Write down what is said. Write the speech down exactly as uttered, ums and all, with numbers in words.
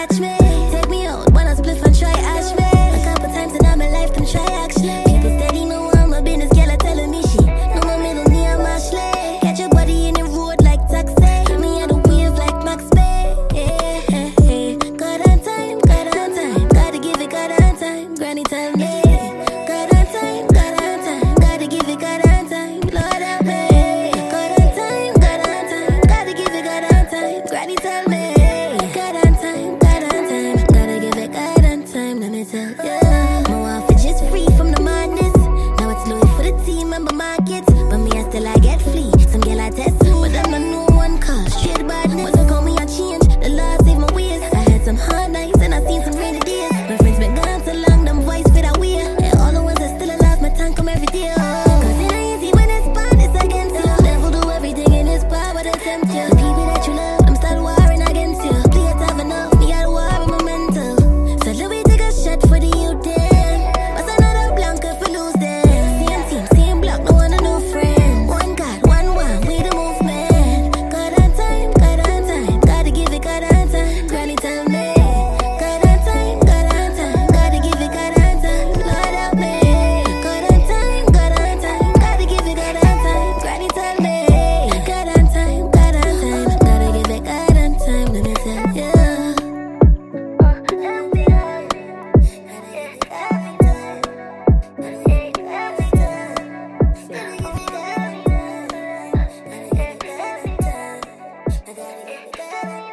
catch me. Take me out, wanna split and try ash me. A couple times in my life, them try actually. People steady know I'm my business, girl, I telling me she. No my middle name, Ashley. Catch your body in the road like taxi. Me, I the wave like Max Bay. Yeah, yeah, yeah. Got on time, got on time. Gotta give it, got on time. Granny tell me. Got on time, got on time. Gotta give it, got on time. Lord help me. Got on time, got on time. Gotta give it, got on time. Granny tell me. Got on time, got on time. Gotta give it, got on time. Let me tell you. My outfit just free from the madness. Now it's Louis for the team and my markets. But me, I still I get flea. Some girl I test, but them not no one cause straight badness. When they call me, I change. The law save my ways. I had some hard nights and I seen some rainy days. My friends been gone so long, them voice fit out weird. And all the ones that still alive, my tongue come every day. Cause it ain't easy when it's bad, it's against you. Devil do everything in his power to tempt you. The people that you love, them start warring against you. Play it tough enough, me got war with my mental. So Louis take a shot for the youth then. But another blank if we lose them. Same team, same block, no one a new friend. One God, one one, we the movement. Got on time, got on time. Gotta give it, got on time. Granny tell me. Got on time, got on time. Gotta give it, got on time. Lord help me. Got on time, got on time. Gotta give it, got on time. Granny tell me. Got on time, got on time. Gotta give it, got on time. Let me tell you. I gotta give it, got on time.